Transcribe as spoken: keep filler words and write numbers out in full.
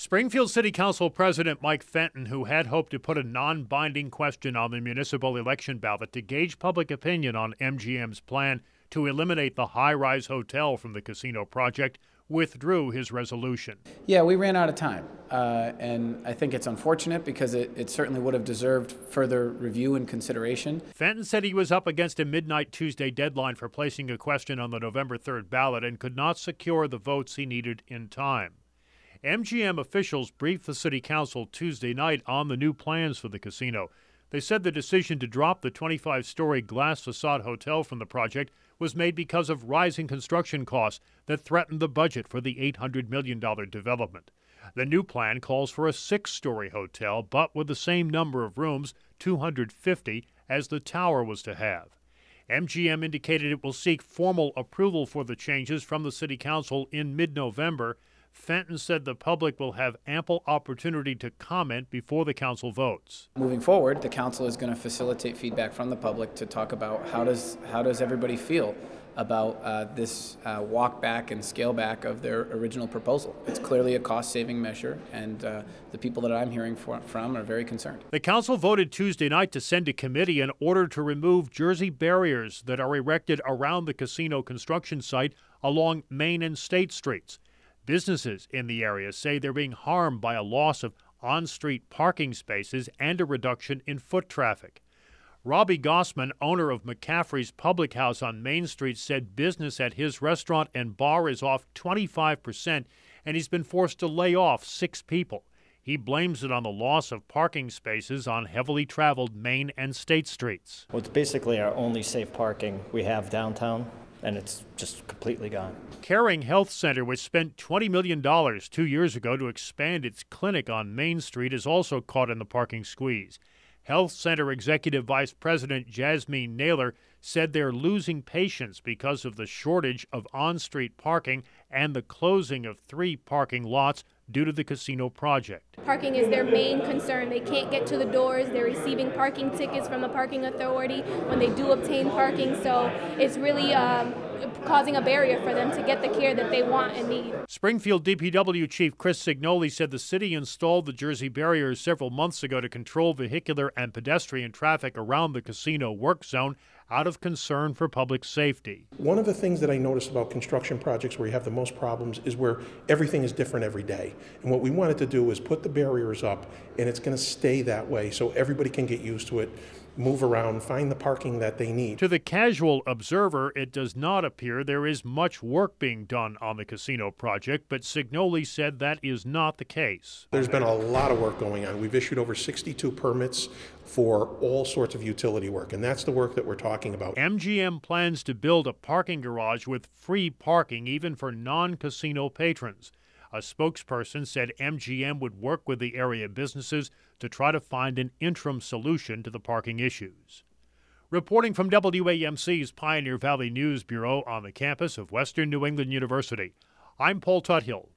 Springfield City Council President Mike Fenton, who had hoped to put a non-binding question on the municipal election ballot to gauge public opinion on M G M's plan to eliminate the high-rise hotel from the casino project, withdrew his resolution. Yeah, we ran out of time, uh, and I think it's unfortunate because it, it certainly would have deserved further review and consideration. Fenton said he was up against a midnight Tuesday deadline for placing a question on the November third ballot and could not secure the votes he needed in time. M G M officials briefed the city council Tuesday night on the new plans for the casino. They said the decision to drop the twenty-five story glass facade hotel from the project was made because of rising construction costs that threatened the budget for the eight hundred million dollars development. The new plan calls for a six story hotel, but with the same number of rooms, two hundred fifty, as the tower was to have. M G M indicated it will seek formal approval for the changes from the city council in mid-November. Fenton said the public will have ample opportunity to comment before the council votes. Moving forward, the council is going to facilitate feedback from the public to talk about how does how does everybody feel about uh, this uh, walk back and scale back of their original proposal. It's clearly a cost-saving measure, and uh, the people that I'm hearing for, from are very concerned. The council voted Tuesday night to send a committee in order to remove Jersey barriers that are erected around the casino construction site along Main and State Streets. Businesses in the area say they're being harmed by a loss of on-street parking spaces and a reduction in foot traffic. Robbie Gossman, owner of McCaffrey's Public House on Main Street, said business at his restaurant and bar is off twenty-five percent, and he's been forced to lay off six people. He blames it on the loss of parking spaces on heavily traveled Main and State Streets. Well, it's basically our only safe parking we have downtown, and it's just completely gone. Caring Health Center, which spent twenty million dollars two years ago to expand its clinic on Main Street, is also caught in the parking squeeze. Health Center Executive Vice President Jasmine Naylor said they're losing patients because of the shortage of on-street parking and the closing of three parking lots due to the casino project. Parking is their main concern. They can't get to the doors. They're receiving parking tickets from the parking authority when they do obtain parking, so it's really um, causing a barrier for them to get the care that they want and need. Springfield D P W Chief Chris Signoli said the city installed the Jersey barriers several months ago to control vehicular and pedestrian traffic around the casino work zone out of concern for public safety. One of the things that I noticed about construction projects where you have the most problems is where everything is different every day. And what we wanted to do is put the barriers up, and it's going to stay that way so everybody can get used to it, move around, find the parking that they need. To the casual observer, it does not appear there is much work being done on the casino project, but Signoli said that is not the case. There's been a lot of work going on. We've issued over sixty-two permits for all sorts of utility work, and that's the work that we're talking about. M G M plans to build a parking garage with free parking even for non-casino patrons. A spokesperson said M G M would work with the area businesses to try to find an interim solution to the parking issues. Reporting from W A M C's Pioneer Valley News Bureau on the campus of Western New England University, I'm Paul Tuthill.